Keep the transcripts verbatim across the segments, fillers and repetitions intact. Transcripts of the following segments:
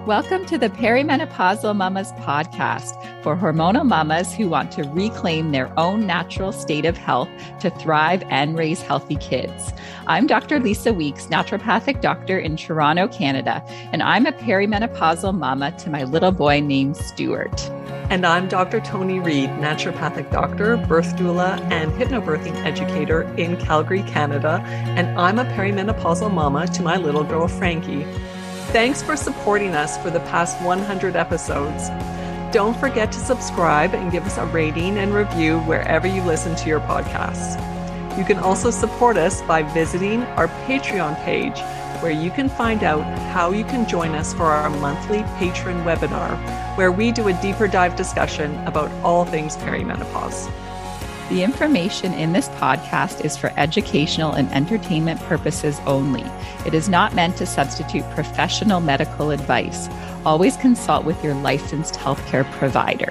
Welcome to the Perimenopausal Mamas podcast for hormonal mamas who want to reclaim their own natural state of health to thrive and raise healthy kids. I'm Doctor Lisa Weeks, naturopathic doctor in Toronto, Canada, and I'm a perimenopausal mama to my little boy named Stuart. And I'm Doctor Tony Reed, naturopathic doctor, birth doula, and hypnobirthing educator in Calgary, Canada, and I'm a perimenopausal mama to my little girl, Frankie. Thanks for supporting us for the past one hundred episodes. Don't forget to subscribe and give us a rating and review wherever you listen to your podcasts. You can also support us by visiting our Patreon page, where you can find out how you can join us for our monthly patron webinar, where we do a deeper dive discussion about all things perimenopause. The information in this podcast is for educational and entertainment purposes only. It is not meant to substitute professional medical advice. Always consult with your licensed healthcare provider.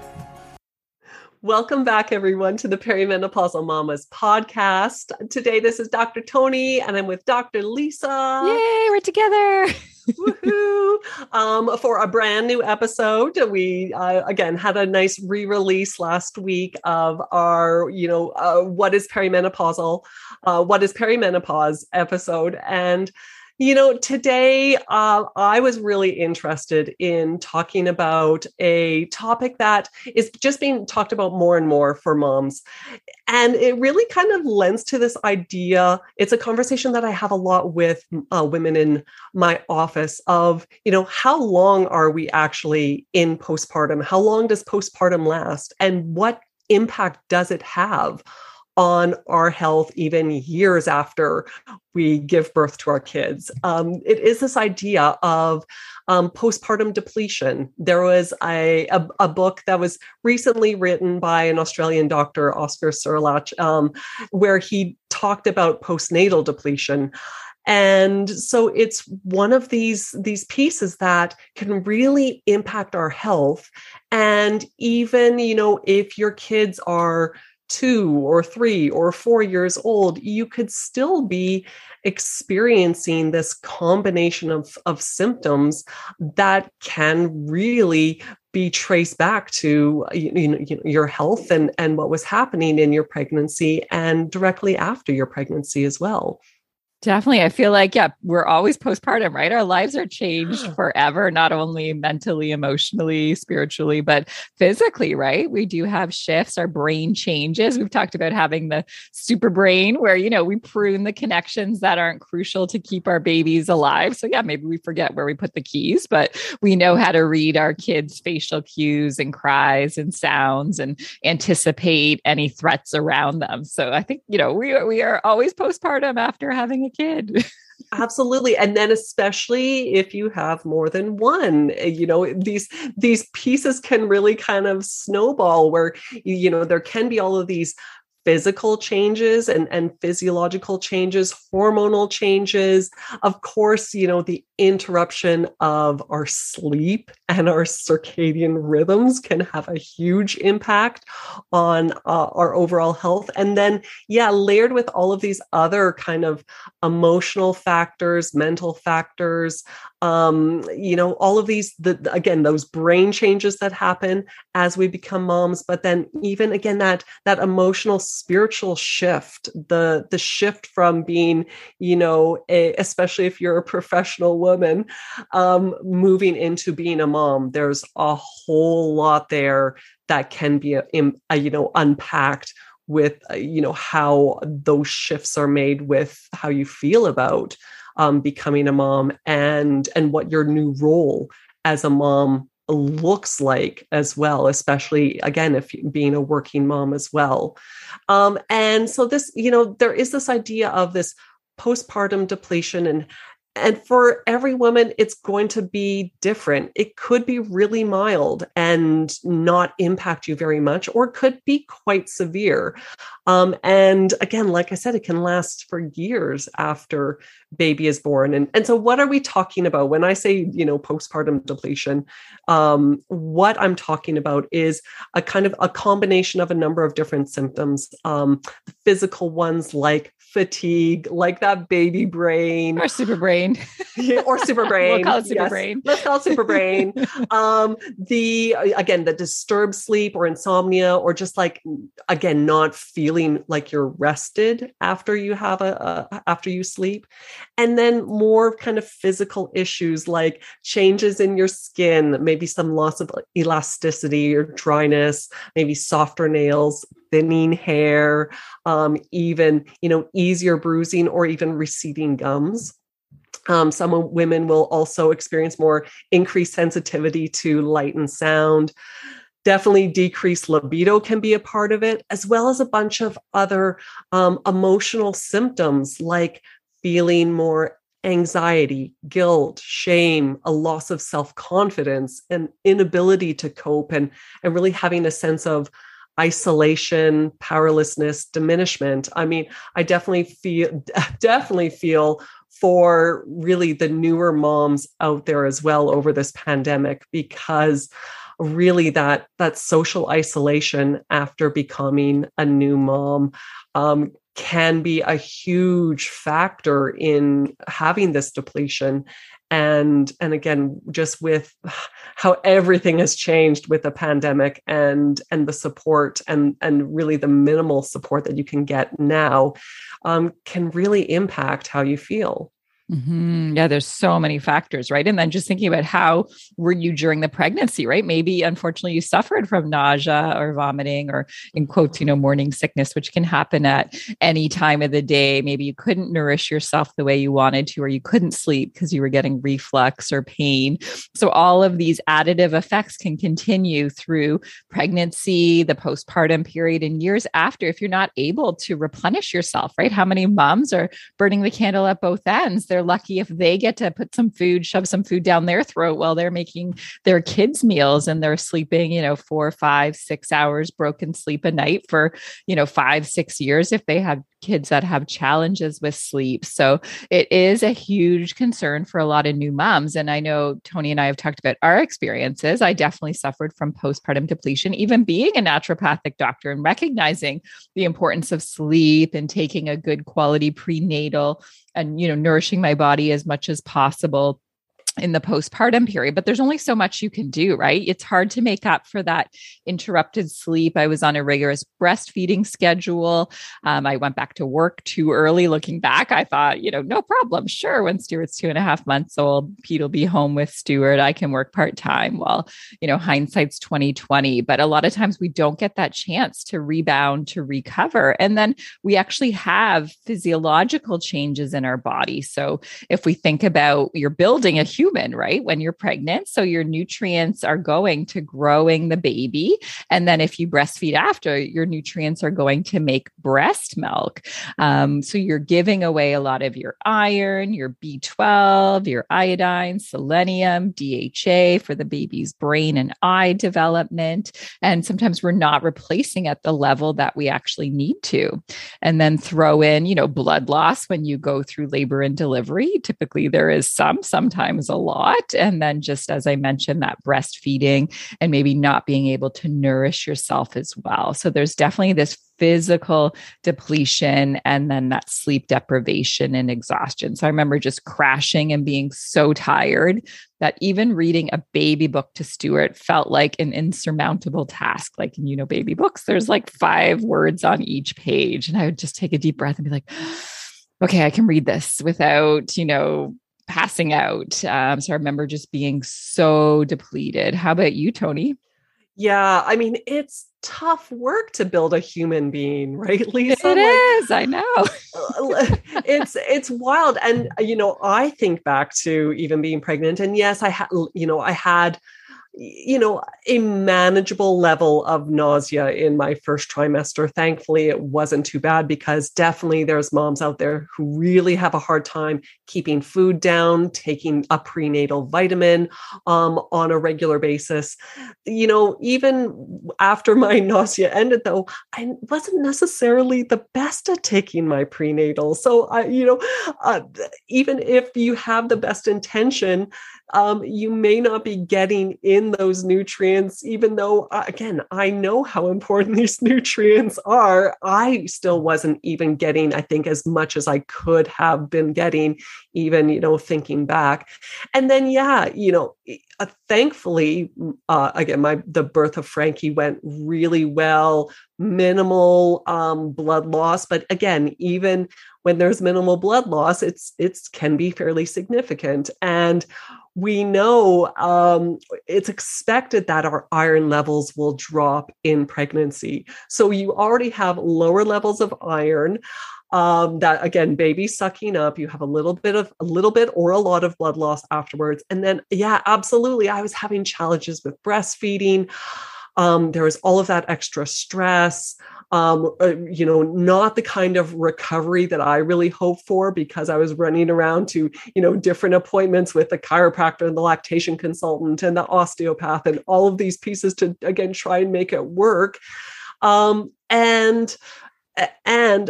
Welcome back, everyone, to the Perimenopausal Mamas podcast. Today, this is Doctor Tony, and I'm with Doctor Lisa. Yay, we're together. Woohoo! Um, for a brand new episode, we uh, again had a nice re-release last week of our, you know, uh, what is perimenopausal, uh, what is perimenopause episode, and you know, today uh, I was really interested in talking about a topic that is just being talked about more and more for moms. And it really kind of lends to this idea. It's a conversation that I have a lot with uh, women in my office of, you know, how long are we actually in postpartum? How long does postpartum last? And what impact does it have on our health even years after we give birth to our kids? Um, it is this idea of um, postpartum depletion. There was a, a, a book that was recently written by an Australian doctor, Oscar Serlach, um, where he talked about postnatal depletion. And so it's one of these, these pieces that can really impact our health. And even, you know, if your kids are two or three or four years old, you could still be experiencing this combination of, of symptoms that can really be traced back to you know, you know, your health and, and what was happening in your pregnancy and directly after your pregnancy as well. Definitely. I feel like, yeah, we're always postpartum, right? Our lives are changed forever, not only mentally, emotionally, spiritually, but physically, right? We do have shifts. Our brain changes. We've talked about having the super brain where, you know, we prune the connections that aren't crucial to keep our babies alive. So yeah, maybe we forget where we put the keys, but we know how to read our kids' facial cues and cries and sounds and anticipate any threats around them. So I think, you know, we are, we are always postpartum after having a kid. Absolutely. And then especially if you have more than one, you know, these, these pieces can really kind of snowball where, you know, there can be all of these physical changes and, and physiological changes, hormonal changes. Of course, you know, the interruption of our sleep and our circadian rhythms can have a huge impact on uh, our overall health. And then, yeah, layered with all of these other kind of emotional factors, mental factors, um, you know, all of these, the, again, those brain changes that happen as we become moms, but then even again, that, that emotional spiritual shift, the, the shift from being, you know, a, especially if you're a professional woman, um, moving into being a mom, there's a whole lot there that can be, a, a, you know, unpacked with, uh, you know, how those shifts are made with how you feel about um, becoming a mom and, and what your new role as a mom looks like as well, especially again, if being a working mom as well. Um, and so this, you know, there is this idea of this postpartum depletion and And for every woman, it's going to be different. It could be really mild and not impact you very much, or it could be quite severe. Um, and again, like I said, it can last for years after baby is born. And, and so what are we talking about? When I say, you know, postpartum depletion, um, what I'm talking about is a kind of a combination of a number of different symptoms, um, physical ones like fatigue, like that baby brain. Our super brain. brain. Or super brain. We'll call it super yes. brain. Let's call it super brain. um, the, again, the disturbed sleep or insomnia, or just like, again, not feeling like you're rested after you have a, a after you sleep. And then more kind of physical issues like changes in your skin, maybe some loss of elasticity or dryness, maybe softer nails, thinning hair, um, even, you know, easier bruising or even receding gums. Um, some women will also experience more increased sensitivity to light and sound. Definitely decreased libido can be a part of it, as well as a bunch of other um, emotional symptoms like feeling more anxiety, guilt, shame, a loss of self-confidence, and inability to cope, and, and really having a sense of isolation, powerlessness, diminishment. I mean, I definitely feel, definitely feel for really the newer moms out there as well over this pandemic, because really that, that social isolation after becoming a new mom um, can be a huge factor in having this depletion. And, and again, just with how everything has changed with the pandemic and, and the support and, and really the minimal support that you can get now um, can really impact how you feel. Mm-hmm. Yeah, there's so many factors, right? And then just thinking about how were you during the pregnancy, right? Maybe unfortunately you suffered from nausea or vomiting or in quotes, you know, morning sickness, which can happen at any time of the day. Maybe you couldn't nourish yourself the way you wanted to, or you couldn't sleep because you were getting reflux or pain. So all of these additive effects can continue through pregnancy, the postpartum period, and years after if you're not able to replenish yourself, right? How many moms are burning the candle at both ends? They're lucky if they get to put some food, shove some food down their throat while they're making their kids' meals and they're sleeping, you know, four, five, six hours broken sleep a night for, you know, five, six years if they have kids that have challenges with sleep. So it is a huge concern for a lot of new moms. And I know Tony and I have talked about our experiences. I definitely suffered from postpartum depletion, even being a naturopathic doctor and recognizing the importance of sleep and taking a good quality prenatal and, you know, nourishing my body as much as possible in the postpartum period, but there's only so much you can do, right? It's hard to make up for that interrupted sleep. I was on a rigorous breastfeeding schedule. Um, I went back to work too early. Looking back, I thought, you know, no problem. Sure. When Stuart's two and a half months old, Pete will be home with Stuart. I can work part-time. Well, you know, hindsight's twenty twenty, but a lot of times we don't get that chance to rebound, to recover. And then we actually have physiological changes in our body. So if we think about you're building a human, right? When you're pregnant. So your nutrients are going to growing the baby. And then if you breastfeed after, your nutrients are going to make breast milk. Um, so you're giving away a lot of your iron, your B twelve, your iodine, selenium, D H A for the baby's brain and eye development. And sometimes we're not replacing at the level that we actually need to. And then throw in, you know, blood loss when you go through labor and delivery. Typically there is some, sometimes a lot. And then just as I mentioned, that breastfeeding and maybe not being able to nourish yourself as well. So there's definitely this physical depletion and then that sleep deprivation and exhaustion. So I remember just crashing and being so tired that even reading a baby book to Stuart felt like an insurmountable task. Like in, you know, baby books, there's like five words on each page. And I would just take a deep breath and be like, okay, I can read this without, you know, passing out. Um, so I remember just being so depleted. How about you, Tony? Yeah, I mean, it's tough work to build a human being, right, Lisa? It like, is, I know. it's it's wild. And, you know, I think back to even being pregnant. And yes, I had, you know, I had, you know, a manageable level of nausea in my first trimester. Thankfully, it wasn't too bad because definitely there's moms out there who really have a hard time keeping food down, taking a prenatal vitamin um, on a regular basis. You know, even after my nausea ended, though, I wasn't necessarily the best at taking my prenatal. So, I, you know, uh, even if you have the best intention, um, you may not be getting in those nutrients, even though, uh, again, I know how important these nutrients are. I still wasn't even getting, I think, as much as I could have been getting, even, you know, thinking back. And then, yeah, you know, uh, thankfully, uh, again, my the birth of Frankie went really well, minimal um, blood loss. But again, even when there's minimal blood loss, it's it's can be fairly significant. And we know um, it's expected that our iron levels will drop in pregnancy. So you already have lower levels of iron. Um, that again, baby sucking up, you have a little bit of a little bit or a lot of blood loss afterwards. And then, yeah, absolutely. I was having challenges with breastfeeding. Um, there was all of that extra stress, um, uh, you know, not the kind of recovery that I really hoped for, because I was running around to, you know, different appointments with the chiropractor and the lactation consultant and the osteopath and all of these pieces to, again, try and make it work. Um, and And,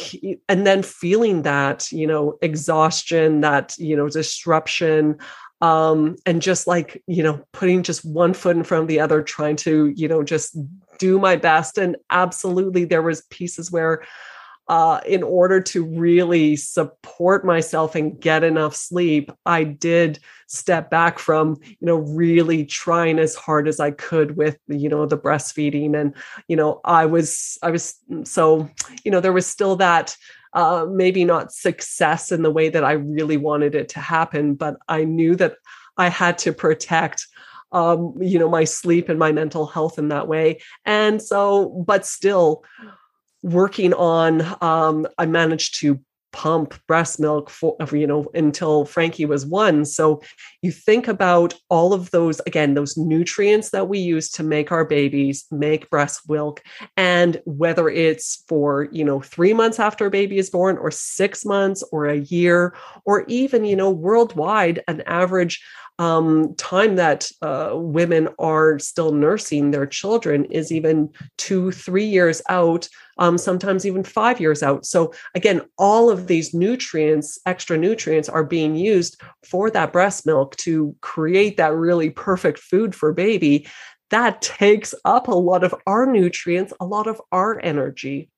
and then feeling that, you know, exhaustion, that, you know, disruption, um, and just like, you know, putting just one foot in front of the other, trying to, you know, just do my best. And absolutely, there was pieces where, uh, in order to really support myself and get enough sleep, I did step back from, you know, really trying as hard as I could with, you know, the breastfeeding. And, you know, I was, I was, so, you know, there was still that, uh, maybe not success in the way that I really wanted it to happen, but I knew that I had to protect um, you know, my sleep and my mental health in that way. And so, but still, working on, um, I managed to pump breast milk for, you know, until Frankie was one. So you think about all of those, again, those nutrients that we use to make our babies, make breast milk, and whether it's for, you know, three months after a baby is born, or six months or a year, or even, you know, worldwide, an average Um, time that uh, women are still nursing their children is even two, three years out, um, sometimes even five years out. So again, all of these nutrients, extra nutrients, are being used for that breast milk to create that really perfect food for baby. That takes up a lot of our nutrients, a lot of our energy.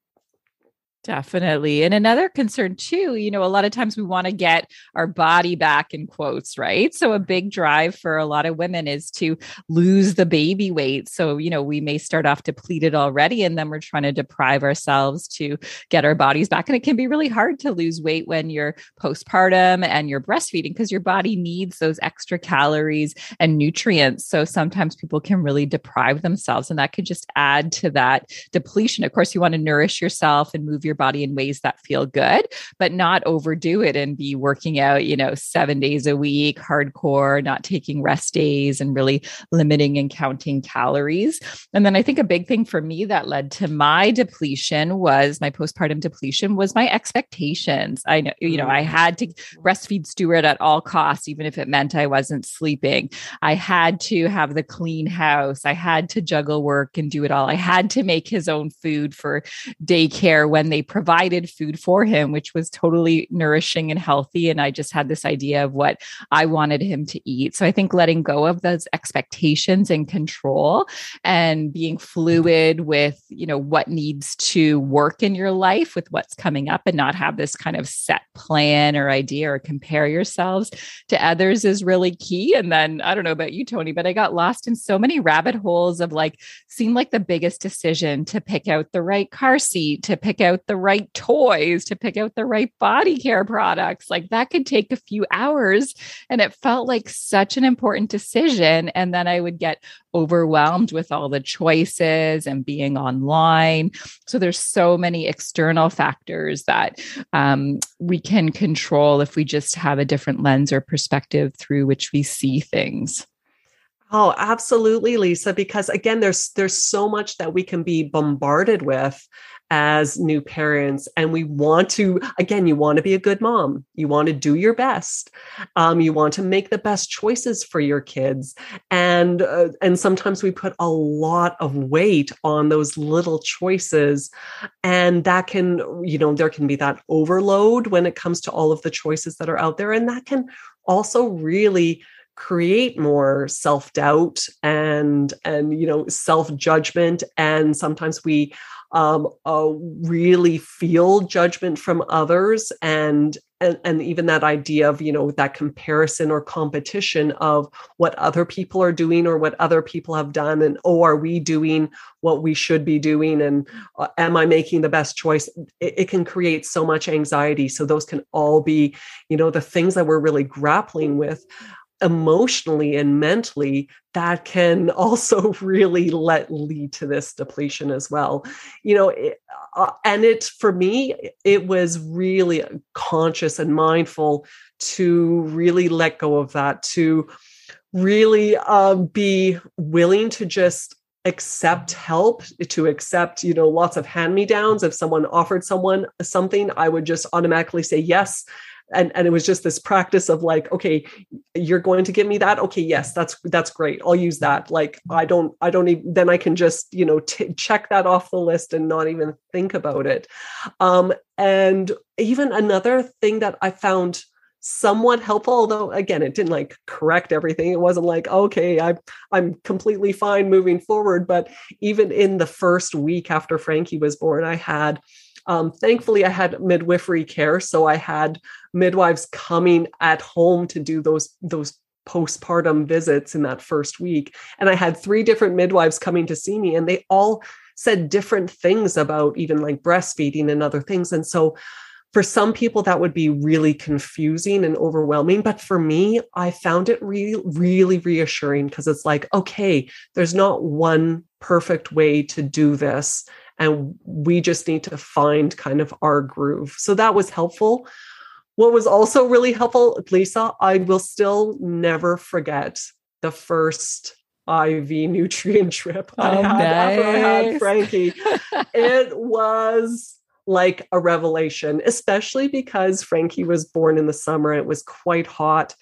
Definitely. And another concern too, you know, a lot of times we want to get our body back in quotes, right? So a big drive for a lot of women is to lose the baby weight. So, you know, we may start off depleted already, and then we're trying to deprive ourselves to get our bodies back. And it can be really hard to lose weight when you're postpartum and you're breastfeeding, because your body needs those extra calories and nutrients. So sometimes people can really deprive themselves, and that could just add to that depletion. Of course, you want to nourish yourself and move your your body in ways that feel good, but not overdo it and be working out, you know, seven days a week, hardcore, not taking rest days, and really limiting and counting calories. And then I think a big thing for me that led to my depletion was my postpartum depletion was my expectations. I know, you know, I had to breastfeed Stuart at all costs, even if it meant I wasn't sleeping. I had to have the clean house. I had to juggle work and do it all. I had to make his own food for daycare when they provided food for him, which was totally nourishing and healthy. And I just had this idea of what I wanted him to eat. So I think letting go of those expectations and control, and being fluid with, you know, what needs to work in your life with what's coming up, and not have this kind of set plan or idea or compare yourselves to others, is really key. And then I don't know about you, Tony, but I got lost in so many rabbit holes of like, seemed like the biggest decision to pick out the right car seat, to pick out the right toys, to pick out the right body care products. Like that could take a few hours. And it felt like such an important decision. And then I would get overwhelmed with all the choices and being online. So there's so many external factors that um, we can control if we just have a different lens or perspective through which we see things. Oh, absolutely, Lisa, because again, there's there's so much that we can be bombarded with as new parents. And we want to, again, you want to be a good mom. You want to do your best. Um, you want to make the best choices for your kids. And, uh, and sometimes we put a lot of weight on those little choices. And that can, you know, there can be that overload when it comes to all of the choices that are out there. And that can also really create more self-doubt and, and, you know, self-judgment. And sometimes we um, uh, really feel judgment from others, and, and, and even that idea of, you know, that comparison or competition of what other people are doing or what other people have done. And, oh, are we doing what we should be doing? And uh, am I making the best choice? It, it can create so much anxiety. So those can all be, you know, the things that we're really grappling with emotionally and mentally, that can also really let lead to this depletion as well. You know, it, uh, and it, for me, it was really conscious and mindful to really let go of that, to really um, be willing to just accept help, to accept, you know, lots of hand-me-downs. If someone offered someone something, I would just automatically say yes. And, and it was just this practice of like, okay, you're going to give me that. Okay. Yes, that's, that's great. I'll use that. Like, I don't, I don't even, then I can just, you know, t- check that off the list and not even think about it. Um, and even another thing that I found somewhat helpful, although again, it didn't like correct everything. It wasn't like, okay, I'm, I'm completely fine moving forward. But even in the first week after Frankie was born, I had Um, thankfully, I had midwifery care, so I had midwives coming at home to do those those postpartum visits in that first week. And I had three different midwives coming to see me, and they all said different things about even like breastfeeding and other things. And so for some people, that would be really confusing and overwhelming. But for me, I found it really, really reassuring, because it's like, okay, there's not one perfect way to do this. And we just need to find kind of our groove. So that was helpful. What was also really helpful, Lisa, I will still never forget the first I V nutrient trip oh, I had nice. after I had Frankie. It was like a revelation, especially because Frankie was born in the summer and it was quite hot.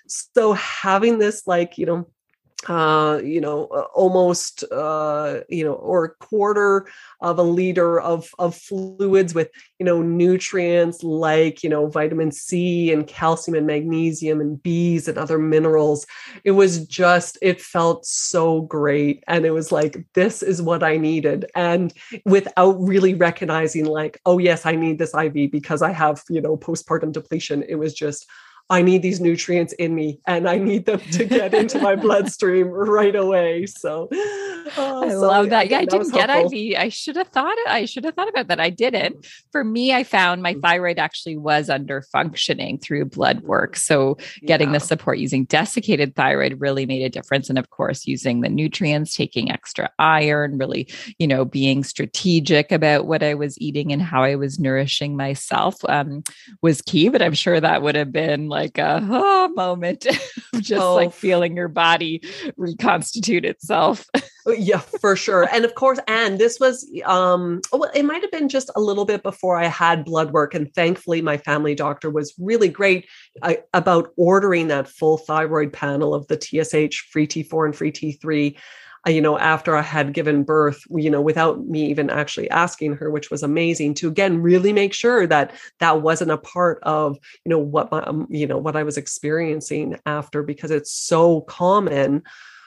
So having this, like, you know, uh, you know, uh, almost, uh, you know, or a quarter of a liter of, of fluids with, you know, nutrients like, you know, vitamin C and calcium and magnesium and B's and other minerals. It was just, it felt so great. And it was like, this is what I needed. And without really recognizing like, oh yes, I need this I V because I have, you know, postpartum depletion. It was just, I need these nutrients in me and I need them to get into my bloodstream right away. So oh, I so, love that. again, Yeah, I that didn't get helpful. I V. I should have thought it. I should have thought about that. I didn't. For me, I found my thyroid actually was under functioning through blood work. So getting Yeah. the support using desiccated thyroid really made a difference. And of course, using the nutrients, taking extra iron, really, you know, being strategic about what I was eating and how I was nourishing myself um, was key. But I'm sure that would have been like a oh, moment of just Oh, like feeling your body reconstitute itself. Yeah, for sure. And of course, and this was, um, well, it might have been just a little bit before I had blood work. And thankfully, my family doctor was really great uh, about ordering that full thyroid panel of the T S H, free T four and free T three, uh, you know, after I had given birth, you know, without me even actually asking her, which was amazing, to again, really make sure that that wasn't a part of, you know, what my, um, you know, what I was experiencing after, because it's so common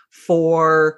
for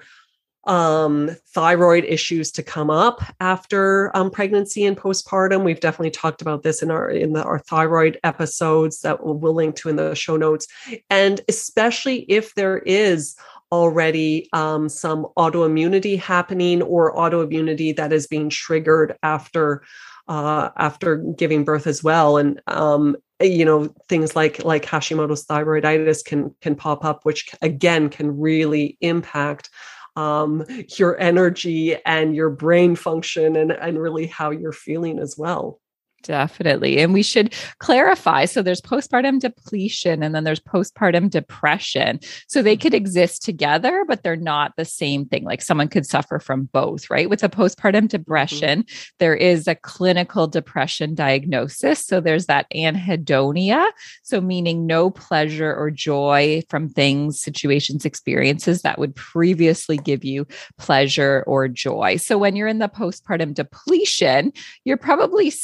um, thyroid issues to come up after um, pregnancy and postpartum. We've definitely talked about this in our in the, our thyroid episodes that we'll, we'll link to in the show notes. And especially if there is already um, some autoimmunity happening or autoimmunity that is being triggered after uh, after giving birth as well. And um, you know, things like like Hashimoto's thyroiditis can can pop up, which again can really impact um, your energy and your brain function and, and really how you're feeling as well. Definitely. And we should clarify. So there's postpartum depletion and then there's postpartum depression. So they could exist together, but they're not the same thing. Like someone could suffer from both, right? With a postpartum depression, mm-hmm. there is a clinical depression diagnosis. So there's that anhedonia. So meaning no pleasure or joy from things, situations, experiences that would previously give you pleasure or joy. So when you're in the postpartum depletion, you're probably still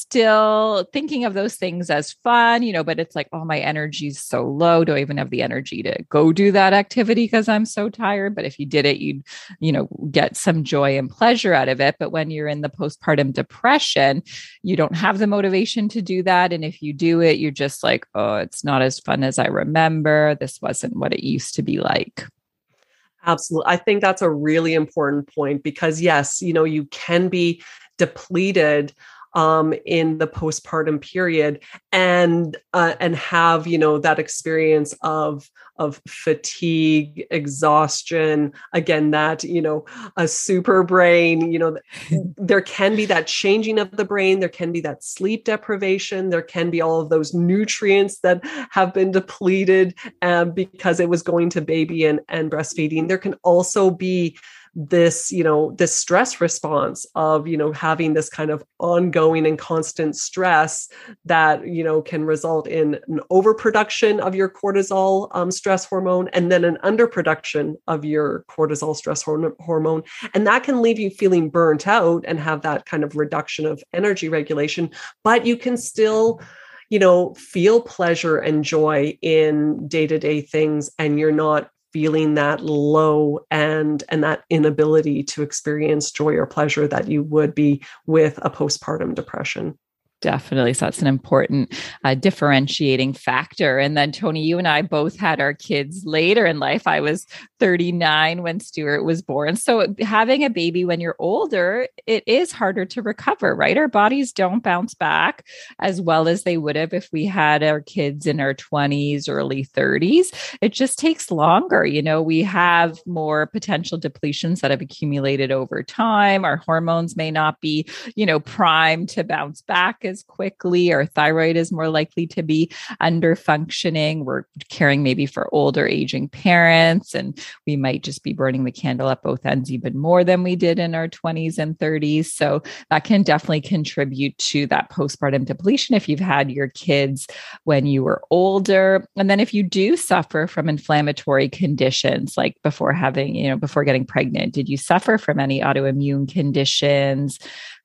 still thinking of those things as fun, you know, but it's like, oh, my energy's so low. Do I even have the energy to go do that activity because I'm so tired? But if you did it, you'd, you know, get some joy and pleasure out of it. But when you're in the postpartum depression, you don't have the motivation to do that. And if you do it, you're just like, oh, it's not as fun as I remember. This wasn't what it used to be like. Absolutely. I think that's a really important point because yes, you know, you can be depleted um, in the postpartum period and, uh, and have, you know, that experience of, of fatigue, exhaustion, again, that, you know, a super brain, you know, there can be that changing of the brain. There can be that sleep deprivation. There can be all of those nutrients that have been depleted um, because it was going to baby and, and breastfeeding. There can also be this, you know, this stress response of, you know, having this kind of ongoing and constant stress that, you know, can result in an overproduction of your cortisol um, stress hormone and then an underproduction of your cortisol stress horm- hormone. And that can leave you feeling burnt out and have that kind of reduction of energy regulation, but you can still, you know, feel pleasure and joy in day-to-day things, and you're not feeling that low and and that inability to experience joy or pleasure that you would be with a postpartum depression. Definitely. So that's an important uh, differentiating factor. And then Tony, you and I both had our kids later in life. I was thirty-nine when Stuart was born. So having a baby when you're older, it is harder to recover, right? Our bodies don't bounce back as well as they would have if we had our kids in our twenties, early thirties. It just takes longer. You know, we have more potential depletions that have accumulated over time. Our hormones may not be, you know, primed to bounce back as quickly. Our thyroid is more likely to be under functioning. We're caring maybe for older aging parents, and we might just be burning the candle at both ends even more than we did in our twenties and thirties. So that can definitely contribute to that postpartum depletion if you've had your kids when you were older. And then if you do suffer from inflammatory conditions, like before having, you know, before getting pregnant, did you suffer from any autoimmune conditions,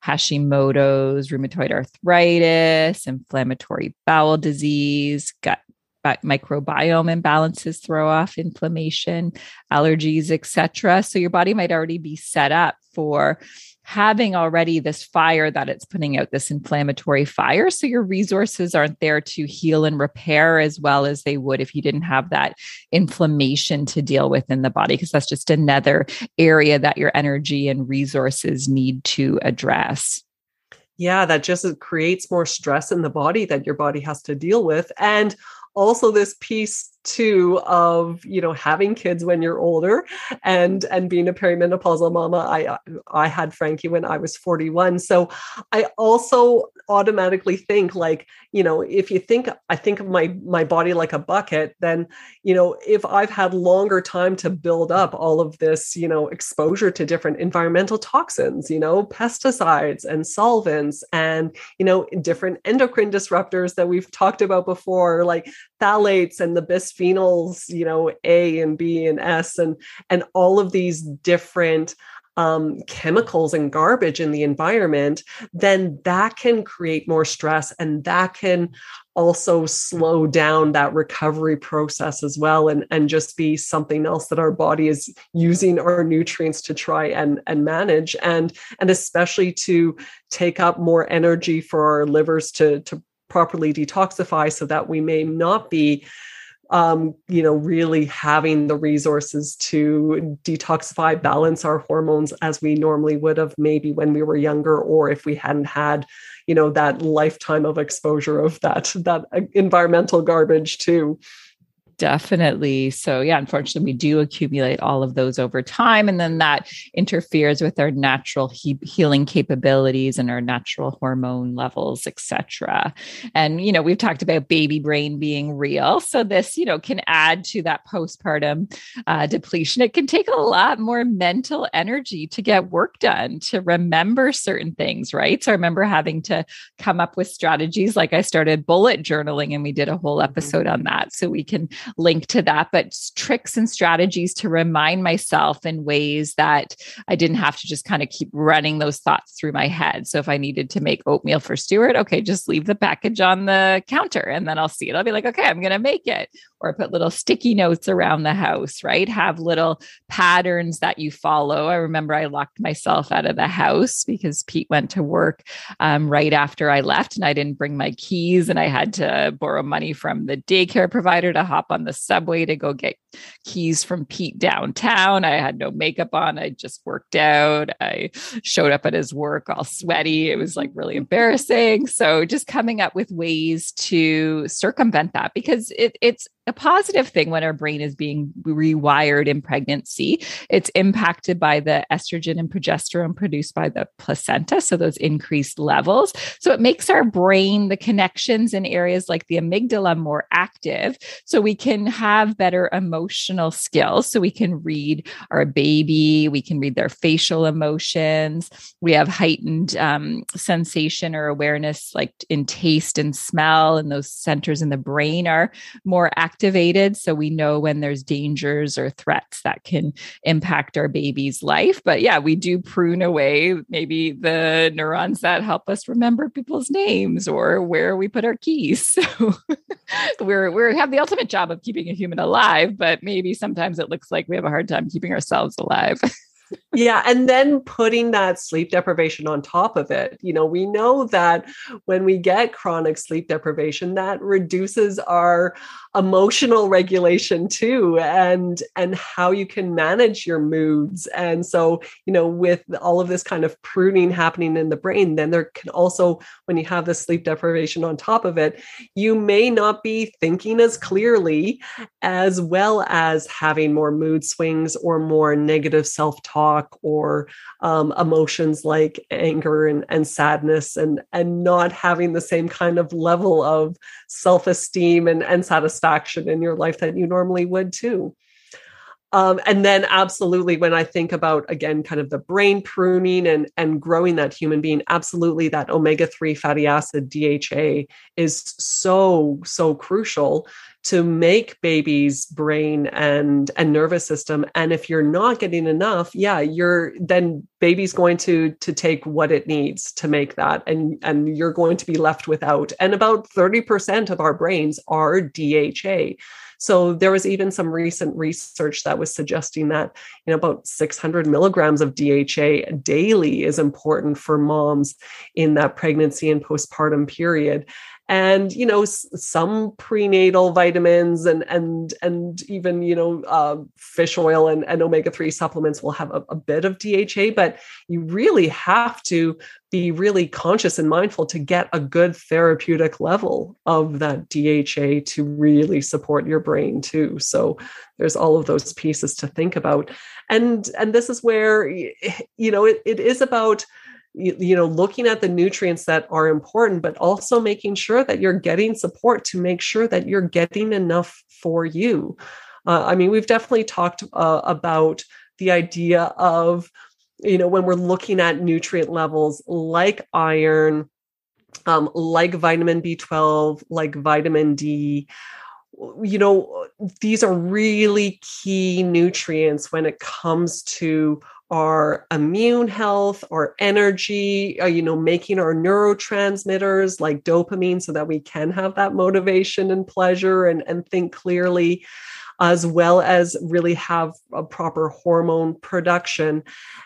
Hashimoto's, rheumatoid arthritis, inflammatory bowel disease, gut microbiome imbalances throw off inflammation, allergies, et cetera. So your body might already be set up for having already this fire that it's putting out, this inflammatory fire. So your resources aren't there to heal and repair as well as they would if you didn't have that inflammation to deal with in the body, because that's just another area that your energy and resources need to address. Yeah, that just creates more stress in the body that your body has to deal with. And also this piece too of, you know, having kids when you're older and and being a perimenopausal mama. I I had Frankie when I was forty-one. So I also automatically think like, you know, if you think, I think of my my body like a bucket, then, you know, if I've had longer time to build up all of this, you know, exposure to different environmental toxins, you know, pesticides and solvents and, you know, different endocrine disruptors that we've talked about before, like phthalates and the bisphenols, you know, A and B and S and, and all of these different um, chemicals and garbage in the environment, then that can create more stress and that can also slow down that recovery process as well and, and just be something else that our body is using our nutrients to try and, and manage and, and especially to take up more energy for our livers to, to properly detoxify so that we may not be, um, you know, really having the resources to detoxify, balance our hormones as we normally would have maybe when we were younger, or if we hadn't had, you know, that lifetime of exposure of that, that environmental garbage too. Definitely. So yeah, unfortunately, we do accumulate all of those over time. And then that interferes with our natural he- healing capabilities and our natural hormone levels, et cetera. And, you know, we've talked about baby brain being real. So this, you know, can add to that postpartum uh, depletion. It can take a lot more mental energy to get work done, to remember certain things, right? So I remember having to come up with strategies, like I started bullet journaling and we did a whole episode on that. So we can linked to that, but tricks and strategies to remind myself in ways that I didn't have to just kind of keep running those thoughts through my head. So if I needed to make oatmeal for Stuart, okay, just leave the package on the counter and then I'll see it. I'll be like, okay, I'm going to make it. Or put little sticky notes around the house, right? Have little patterns that you follow. I remember I locked myself out of the house because Pete went to work um, right after I left and I didn't bring my keys and I had to borrow money from the daycare provider to hop on the subway to go get keys from Pete downtown. I had no makeup on. I just worked out. I showed up at his work all sweaty. It was like really embarrassing. So just coming up with ways to circumvent that, because it, it's a positive thing when our brain is being rewired in pregnancy. It's impacted by the estrogen and progesterone produced by the placenta, so those increased levels. So it makes our brain, the connections in areas like the amygdala, more active, so we can have better emotional skills. So we can read our baby, we can read their facial emotions. We have heightened um, sensation or awareness, like in taste and smell, and those centers in the brain are more active. Activated, so we know when there's dangers or threats that can impact our baby's life. But yeah, we do prune away maybe the neurons that help us remember people's names or where we put our keys. So we're we have the ultimate job of keeping a human alive, but maybe sometimes it looks like we have a hard time keeping ourselves alive. Yeah. And then putting that sleep deprivation on top of it. You know, we know that when we get chronic sleep deprivation, that reduces our emotional regulation too, and, and how you can manage your moods. And so, you know, with all of this kind of pruning happening in the brain, then there can also, when you have the sleep deprivation on top of it, you may not be thinking as clearly, as well as having more mood swings or more negative self-talk or um, emotions like anger and, and sadness, and, and not having the same kind of level of self-esteem and, and satisfaction in your life that you normally would too. Um, and then absolutely, when I think about, again, kind of the brain pruning and, and growing that human being, absolutely that omega three fatty acid, D H A, is so, so crucial to make baby's brain and, and nervous system. And if you're not getting enough, yeah, you're then baby's going to, to take what it needs to make that. And, and you're going to be left without. And about thirty percent of our brains are D H A. So there was even some recent research that was suggesting that, you know, about six hundred milligrams of D H A daily is important for moms in that pregnancy and postpartum period. And, you know, s- some prenatal vitamins and, and, and even, you know, uh, fish oil and, and omega three supplements will have a, a bit of D H A, but you really have to be really conscious and mindful to get a good therapeutic level of that D H A to really support your brain too. So there's all of those pieces to think about. And, and this is where, you know, it, it is about, you, you know, looking at the nutrients that are important, but also making sure that you're getting support to make sure that you're getting enough for you. Uh, I mean, we've definitely talked uh, about the idea of, you know, when we're looking at nutrient levels like iron, um, like vitamin B twelve, like vitamin D, you know, these are really key nutrients when it comes to our immune health, our energy, uh, you know, making our neurotransmitters like dopamine so that we can have that motivation and pleasure and, and think clearly, as well as really have a proper hormone production.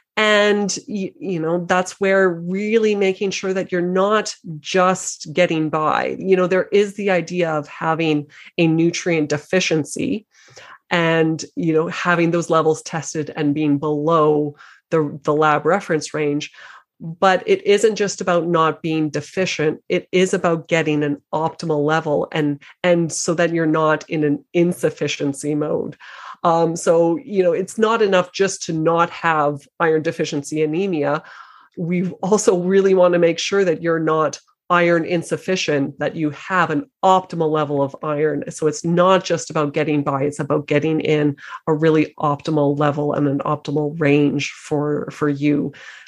And, you, you know, that's where really making sure that you're not just getting by. You know, there is the idea of having a nutrient deficiency and, you know, having those levels tested and being below the, the lab reference range. But it isn't just about not being deficient. It is about getting an optimal level, and, and so that you're not in an insufficiency mode. Um, so, you know, it's not enough just to not have iron deficiency anemia. We also really want to make sure that you're not iron insufficient, that you have an optimal level of iron. So it's not just about getting by, it's about getting in a really optimal level and an optimal range for, for you.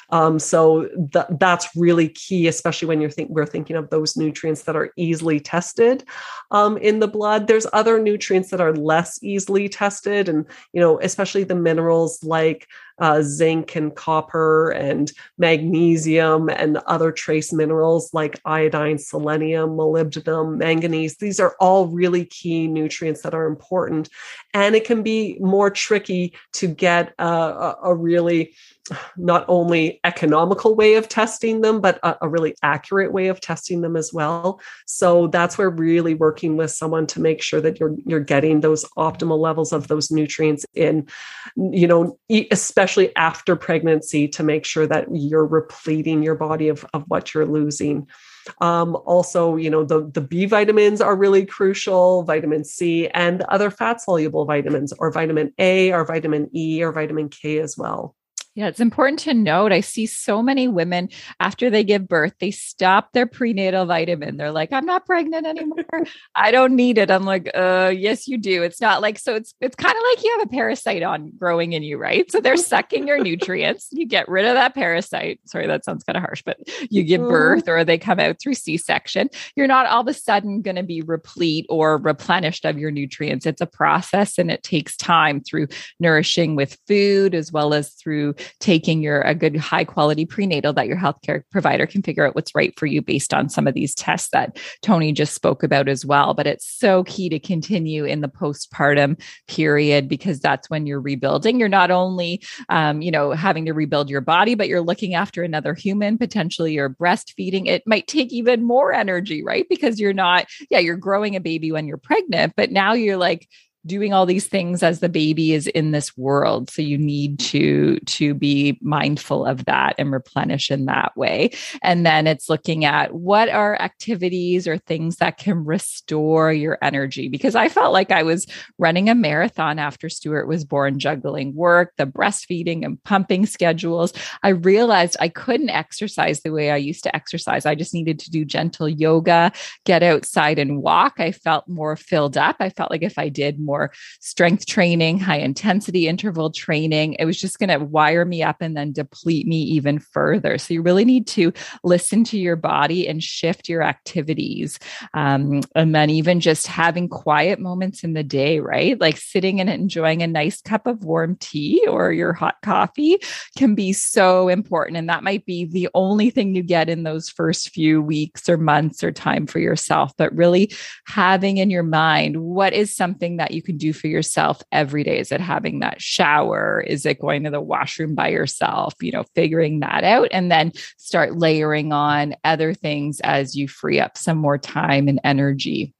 Um, so th- that's really key, especially when you're think we're thinking of those nutrients that are easily tested um, in the blood. There's other nutrients that are less easily tested, and you know, especially the minerals like uh, zinc and copper and magnesium and other trace minerals like iodine, selenium, molybdenum, manganese. These are all really key nutrients that are important, and it can be more tricky to get uh, a, a really not only economical way of testing them, but a, a really accurate way of testing them as well. So that's where really working with someone to make sure that you're you're getting those optimal levels of those nutrients in, you know, especially after pregnancy, to make sure that you're repleting your body of, of what you're losing. Um, also, you know, the, the B vitamins are really crucial, vitamin C and other fat soluble vitamins, or vitamin A or vitamin E or vitamin K as well. Yeah, it's important to note. I see so many women after they give birth, they stop their prenatal vitamin. They're like, I'm not pregnant anymore. I don't need it. I'm like, uh, yes, you do. It's not like, so it's, it's kind of like you have a parasite on growing in you, right? So they're sucking your nutrients. You get rid of that parasite. Sorry, that sounds kind of harsh, but you give birth or they come out through C-section. You're not all of a sudden going to be replete or replenished of your nutrients. It's a process, and it takes time through nourishing with food, as well as through taking your a good high quality prenatal that your healthcare provider can figure out what's right for you based on some of these tests that Tony just spoke about as well. But it's so key to continue in the postpartum period, because that's when you're rebuilding. You're not only, um, you know, having to rebuild your body, but you're looking after another human. Potentially you're breastfeeding. It might take even more energy, right? Because you're not, yeah, you're growing a baby when you're pregnant, but now you're like doing all these things as the baby is in this world. So you need to, to be mindful of that and replenish in that way. And then it's looking at what are activities or things that can restore your energy. Because I felt like I was running a marathon after Stuart was born, juggling work, the breastfeeding and pumping schedules. I realized I couldn't exercise the way I used to exercise. I just needed to do gentle yoga, get outside and walk. I felt more filled up. I felt like if I did more more strength training, high intensity interval training, it was just going to wire me up and then deplete me even further. So you really need to listen to your body and shift your activities. Um, and then even just having quiet moments in the day, right? Like sitting and enjoying a nice cup of warm tea or your hot coffee can be so important. And that might be the only thing you get in those first few weeks or months or time for yourself, but really having in your mind, what is something that you can do for yourself every day? Is it having that shower? Is it going to the washroom by yourself? You know, figuring that out, and then start layering on other things as you free up some more time and energy.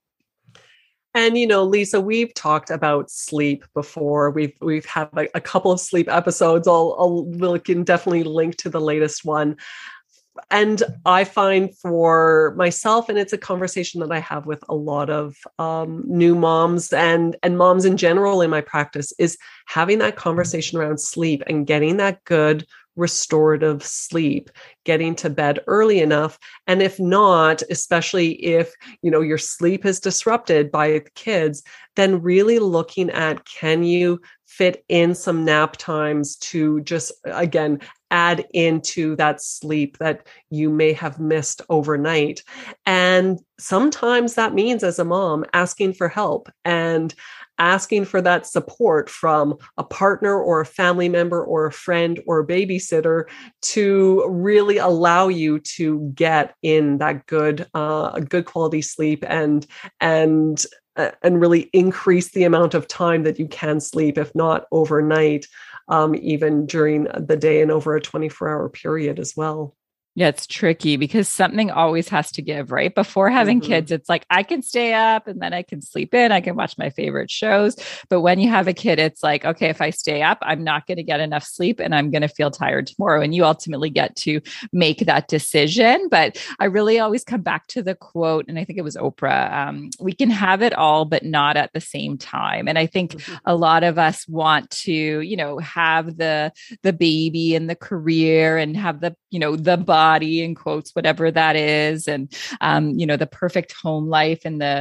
And, you know, Lisa, we've talked about sleep before. We've we've had a, a couple of sleep episodes. I'll, I'll we can definitely link to the latest one. And I find for myself, and it's a conversation that I have with a lot of um, new moms and, and moms in general in my practice, is having that conversation around sleep and getting that good restorative sleep, getting to bed early enough. And if not, especially if, you know, your sleep is disrupted by kids, then really looking at, can you fit in some nap times to just, again, add into that sleep that you may have missed overnight. And sometimes that means, as a mom, asking for help and asking for that support from a partner or a family member or a friend or a babysitter to really allow you to get in that good, uh, a good quality sleep and, and, uh, and really increase the amount of time that you can sleep, if not overnight, um, even during the day and over a twenty-four hour period as well. Yeah, it's tricky because something always has to give, right? Before having mm-hmm. kids, it's like, I can stay up and then I can sleep in, I can watch my favorite shows. But when you have a kid, it's like, okay, if I stay up, I'm not going to get enough sleep and I'm going to feel tired tomorrow. And you ultimately get to make that decision. But I really always come back to the quote, and I think it was Oprah, um, we can have it all, but not at the same time. And I think mm-hmm. a lot of us want to, you know, have the, the baby and the career and have the, you know, the body in quotes, whatever that is. And, um, you know, the perfect home life and the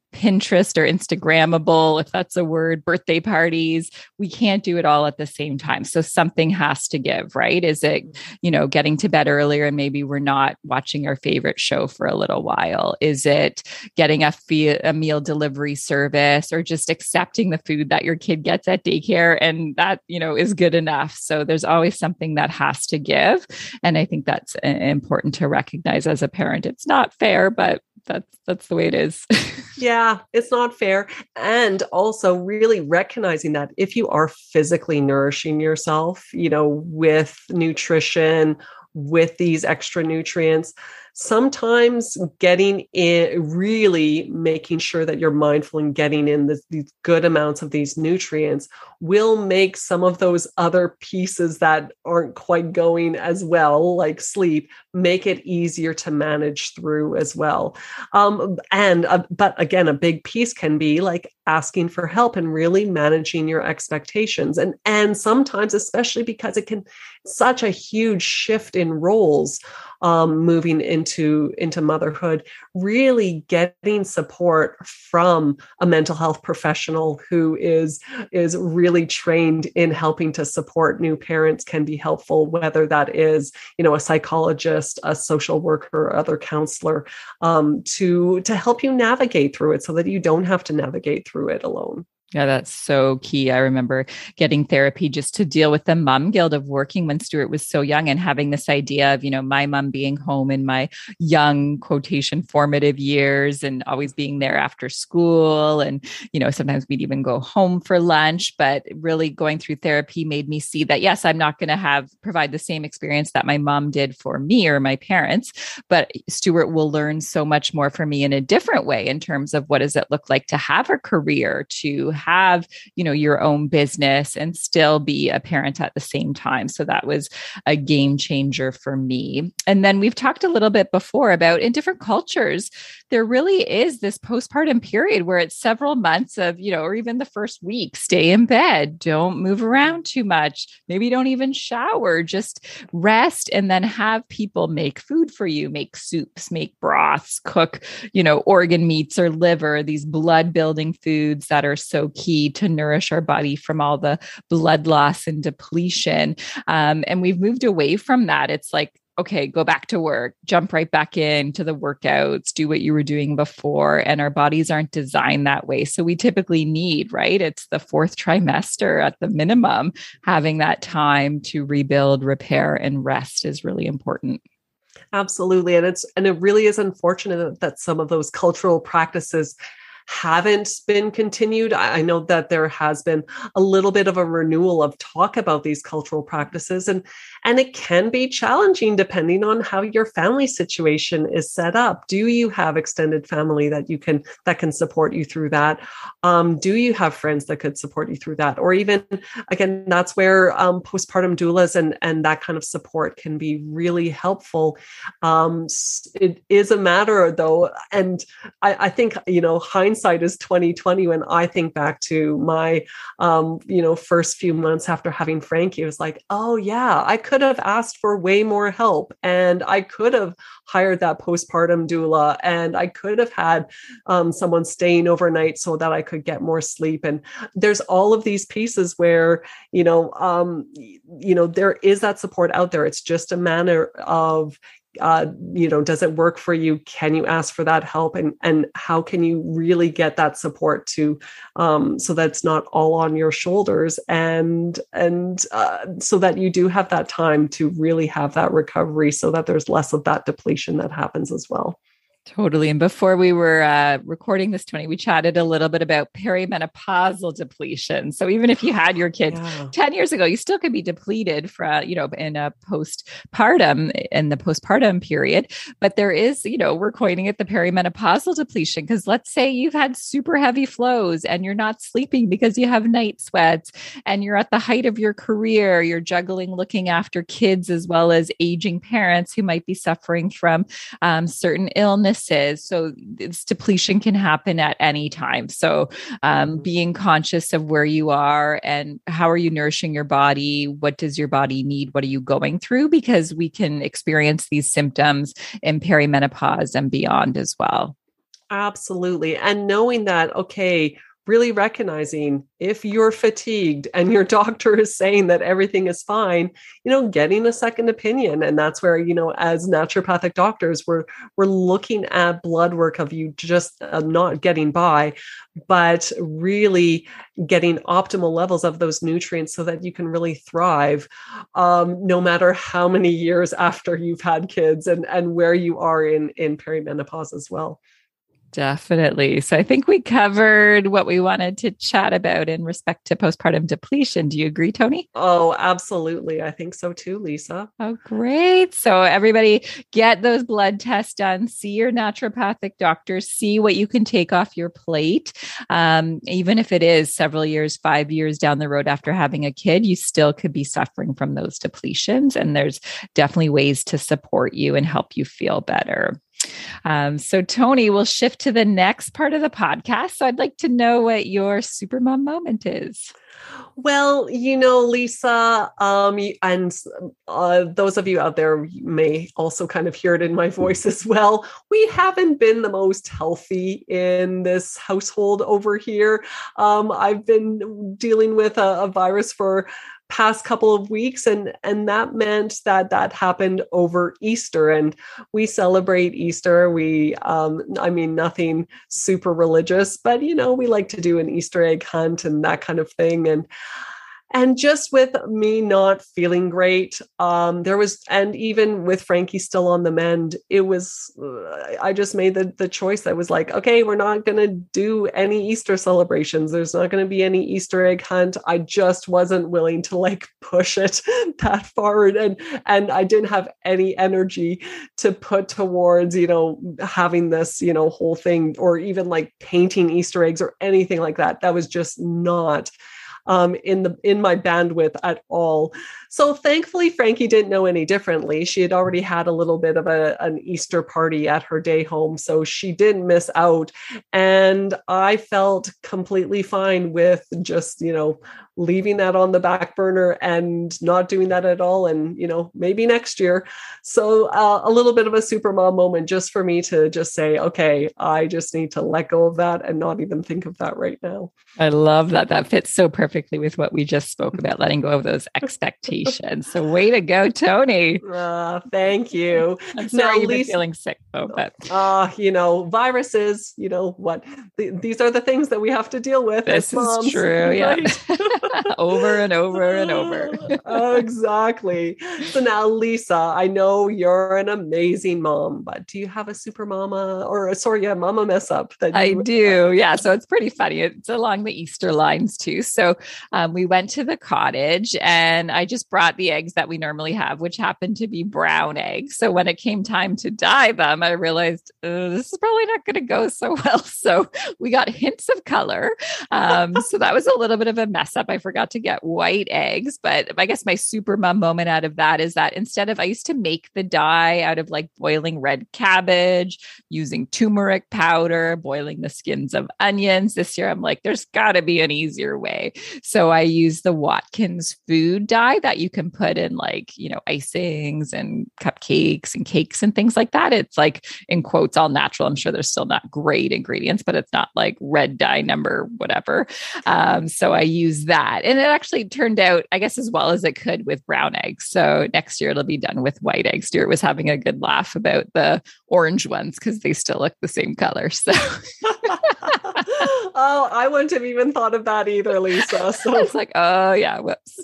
Pinterest or Instagrammable, if that's a word, birthday parties. We can't do it all at the same time. So something has to give, right? Is it, you know, getting to bed earlier and maybe we're not watching our favorite show for a little while? Is it getting a, fee- a meal delivery service, or just accepting the food that your kid gets at daycare and that, you know, is good enough? So there's always something that has to give. And I think that's uh, important to recognize as a parent. It's not fair, but that's that's the way it is. Yeah, it's not fair. And also really recognizing that if you are physically nourishing yourself, you know, with nutrition, with these extra nutrients, sometimes getting in, really making sure that you're mindful and getting in the, these good amounts of these nutrients will make some of those other pieces that aren't quite going as well, like sleep, make it easier to manage through as well. Um, and, uh, but again, a big piece can be like asking for help and really managing your expectations. And, and sometimes, especially because it can, such a huge shift in roles, um, moving into, into motherhood, really getting support from a mental health professional who is, is really trained in helping to support new parents can be helpful, whether that is, you know, a psychologist, a social worker, or other counselor, um, to, to help you navigate through it so that you don't have to navigate through it alone. Yeah, that's so key. I remember getting therapy just to deal with the mom guilt of working when Stuart was so young and having this idea of, you know, my mom being home in my young quotation formative years and always being there after school. And, you know, sometimes we'd even go home for lunch, but really going through therapy made me see that, yes, I'm not going to have provide the same experience that my mom did for me or my parents, but Stuart will learn so much more from me in a different way in terms of what does it look like to have a career, to have, you know, your own business and still be a parent at the same time. So that was a game changer for me. And then we've talked a little bit before about in different cultures, there really is this postpartum period where it's several months of, you know, or even the first week, stay in bed, don't move around too much, maybe don't even shower, just rest, and then have people make food for you, make soups, make broths, cook, you know, organ meats or liver, these blood building foods that are so key to nourish our body from all the blood loss and depletion. Um, and we've moved away from that. It's like, okay, go back to work, jump right back into the workouts, do what you were doing before. And our bodies aren't designed that way. So we typically need, right? It's the fourth trimester at the minimum. Having that time to rebuild, repair, and rest is really important. Absolutely. And it's, and it really is unfortunate that some of those cultural practices haven't been continued. I know that there has been a little bit of a renewal of talk about these cultural practices, and, and it can be challenging depending on how your family situation is set up. Do you have extended family that you can, that can support you through that? Um, do you have friends that could support you through that? Or even, again, that's where um, postpartum doulas and, and that kind of support can be really helpful. Um, it is a matter though, and I, I think, you know, hindsight is twenty twenty. When I think back to my, um, you know, first few months after having Frankie, it was like, oh yeah, I could have asked for way more help, and I could have hired that postpartum doula, and I could have had um, someone staying overnight so that I could get more sleep. And there's all of these pieces where, you know, um, you know, there is that support out there. It's just a matter of, Uh, you know, does it work for you? Can you ask for that help? And, and how can you really get that support to, um, so that's not all on your shoulders, and, and, uh, so that you do have that time to really have that recovery so that there's less of that depletion that happens as well. Totally. And before we were uh, recording this, Tony, we chatted a little bit about perimenopausal depletion. So even if you had your kids yeah. ten years ago, you still could be depleted for, you know, in a postpartum, in the postpartum period. But there is, you know, we're coining it the perimenopausal depletion, because let's say you've had super heavy flows and you're not sleeping because you have night sweats and you're at the height of your career, you're juggling looking after kids as well as aging parents who might be suffering from um, certain illnesses. So this depletion can happen at any time. So um, being conscious of where you are and how are you nourishing your body? What does your body need? What are you going through? Because we can experience these symptoms in perimenopause and beyond as well. Absolutely. And knowing that, okay, really recognizing if you're fatigued and your doctor is saying that everything is fine, you know, getting a second opinion. And that's where, you know, as naturopathic doctors, we're we're looking at blood work of you just uh, not getting by, but really getting optimal levels of those nutrients so that you can really thrive, um, no matter how many years after you've had kids and, and where you are in, in perimenopause as well. Definitely. So I think we covered what we wanted to chat about in respect to postpartum depletion. Do you agree, Tony? Oh, absolutely. I think so too, Lisa. Oh, great. So everybody get those blood tests done, see your naturopathic doctor, see what you can take off your plate. Um, even if it is several years, five years down the road after having a kid, you still could be suffering from those depletions. And there's definitely ways to support you and help you feel better. Um, so Tony, we'll shift to the next part of the podcast. So I'd like to know what your supermom moment is. Well, you know, Lisa, um, and uh, those of you out there may also kind of hear it in my voice as well. We haven't been the most healthy in this household over here. Um, I've been dealing with a, a virus for past couple of weeks, and and that meant that that happened over Easter, and we celebrate Easter. We um I mean, nothing super religious, but you know, we like to do an Easter egg hunt and that kind of thing. And And just with me not feeling great, um, there was, and even with Frankie still on the mend, it was, uh, I just made the, the choice that was like, okay, we're not going to do any Easter celebrations. There's not going to be any Easter egg hunt. I just wasn't willing to like push it that far. And, and I didn't have any energy to put towards, you know, having this, you know, whole thing, or even like painting Easter eggs or anything like that. That was just not Um, in the in my bandwidth at all. So thankfully, Frankie didn't know any differently. She had already had a little bit of a, an Easter party at her day home, so she didn't miss out. And I felt completely fine with just, you know, leaving that on the back burner and not doing that at all. And, you know, maybe next year. So uh, a little bit of a supermom moment just for me to just say, okay, I just need to let go of that and not even think of that right now. I love that. That fits so perfectly with what we just spoke about, letting go of those expectations. So way to go, Tony. Uh, thank you. I'm sorry now, you've been Lisa, feeling sick, though, but uh, you know, viruses, you know what, th- these are the things that we have to deal with. This as moms, is true. right? Yeah. Over and over and over. uh, exactly. So now, Lisa, I know you're an amazing mom, but do you have a super mama or sorry, yeah, mama mess up? That I you- do. Yeah. So it's pretty funny. It's along the Easter lines too. So um, we went to the cottage and I just brought the eggs that we normally have, which happened to be brown eggs. So when it came time to dye them, I realized uh, this is probably not going to go so well. So we got hints of color. Um, so that was a little bit of a mess up. I forgot to get white eggs, but I guess my super mom moment out of that is that instead of, I used to make the dye out of like boiling red cabbage, using turmeric powder, boiling the skins of onions. This year, I'm like, there's got to be an easier way. So I use the Watkins food dye that you can put in like, you know, icings and cupcakes and cakes and things like that. It's like, in quotes, all natural. I'm sure there's still not great ingredients, but it's not like red dye number, whatever. Um, so I use that. And it actually turned out, I guess, as well as it could with brown eggs. So next year it'll be done with white eggs. Stuart was having a good laugh about the orange ones because they still look the same color. So oh, I wouldn't have even thought of that either, Lisa. So it's like, oh yeah, whoops.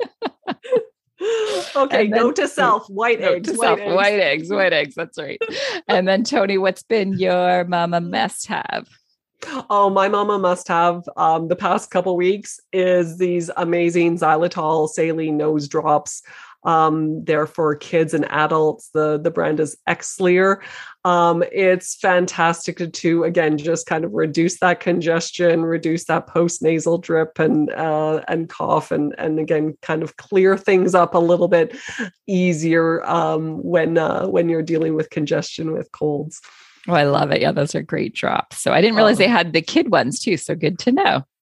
Okay, then, note to self, white note eggs, to white self, eggs. white eggs, white eggs. That's right. And then Tony, what's been your mama must have? Oh, my mama must have um, the past couple weeks is these amazing xylitol saline nose drops. Um, they're for kids and adults. The, the brand is Xlear. Um, it's fantastic to, to, again, just kind of reduce that congestion, reduce that post-nasal drip and, uh, and cough, and, and again, kind of clear things up a little bit easier um, when, uh, when you're dealing with congestion with colds. Oh, I love it. Yeah, those are great drops. So I didn't realize Oh. they had the kid ones too. So good to know.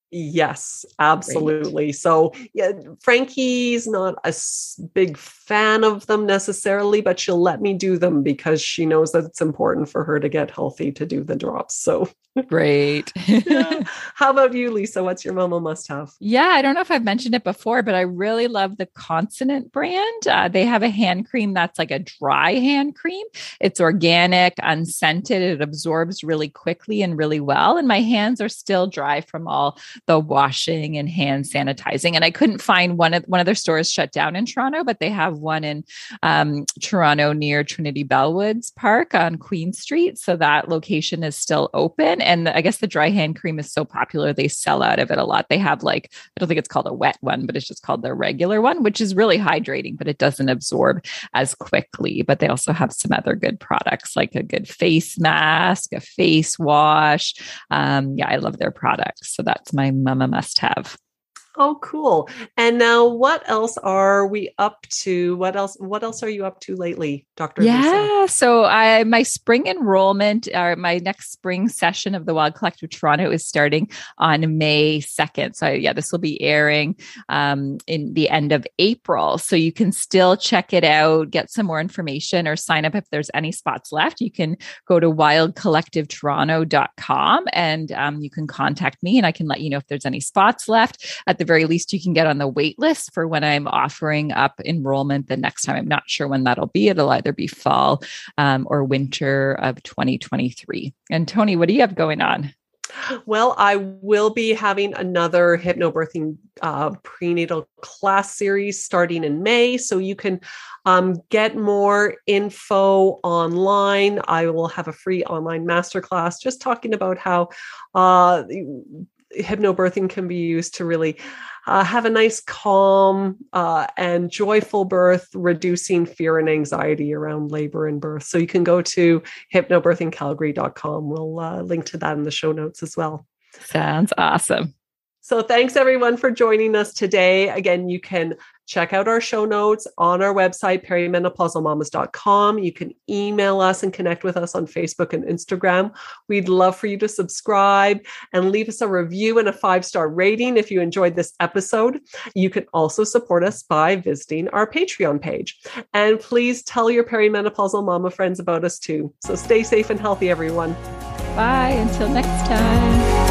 Yes, absolutely. Great. So yeah, Frankie's not a s- big fan of them necessarily, but she'll let me do them because she knows that it's important for her to get healthy to do the drops. So great. Yeah. How about you, Lisa? What's your mama must have? Yeah, I don't know if I've mentioned it before, but I really love the Consonant brand. Uh, they have a hand cream that's like a dry hand cream. It's organic, unscented. It absorbs really quickly and really well. And my hands are still dry from all the washing and hand sanitizing. And I couldn't find one of one of their stores shut down in Toronto, but they have one in um, Toronto near Trinity Bellwoods Park on Queen Street. So that location is still open. And I guess the dry hand cream is so popular, they sell out of it a lot. They have like, I don't think it's called a wet one, but it's just called the regular one, which is really hydrating, but it doesn't absorb as quickly. But they also have some other good products, like a good face mask, a face wash. Um, yeah, I love their products. So that's my mama must have. Oh, cool. And now what else are we up to? What else, what else are you up to lately, Doctor Yeah. Lisa? So I, my spring enrollment or my next spring session of the Wild Collective Toronto is starting on May second. So yeah, this will be airing um, in the end of April. So you can still check it out, get some more information or sign up if there's any spots left. You can go to wild collective toronto dot com and um, you can contact me and I can let you know if there's any spots left. At the very least, you can get on the wait list for when I'm offering up enrollment the next time. I'm not sure when that'll be. It'll either be fall um, or winter of twenty twenty-three. And Toni, what do you have going on? Well, I will be having another hypnobirthing uh, prenatal class series starting in May. So you can um, get more info online. I will have a free online masterclass just talking about how uh, hypnobirthing can be used to really uh, have a nice, calm uh, and joyful birth, reducing fear and anxiety around labor and birth. So you can go to hypnobirthing calgary dot com. We'll uh, link to that in the show notes as well. Sounds awesome. So thanks everyone for joining us today. Again, you can check out our show notes on our website, perimenopausal mamas dot com. You can email us and connect with us on Facebook and Instagram. We'd love for you to subscribe and leave us a review and a five-star rating if you enjoyed this episode. You can also support us by visiting our Patreon page. And please tell your perimenopausal mama friends about us too. So stay safe and healthy, everyone. Bye. Until next time.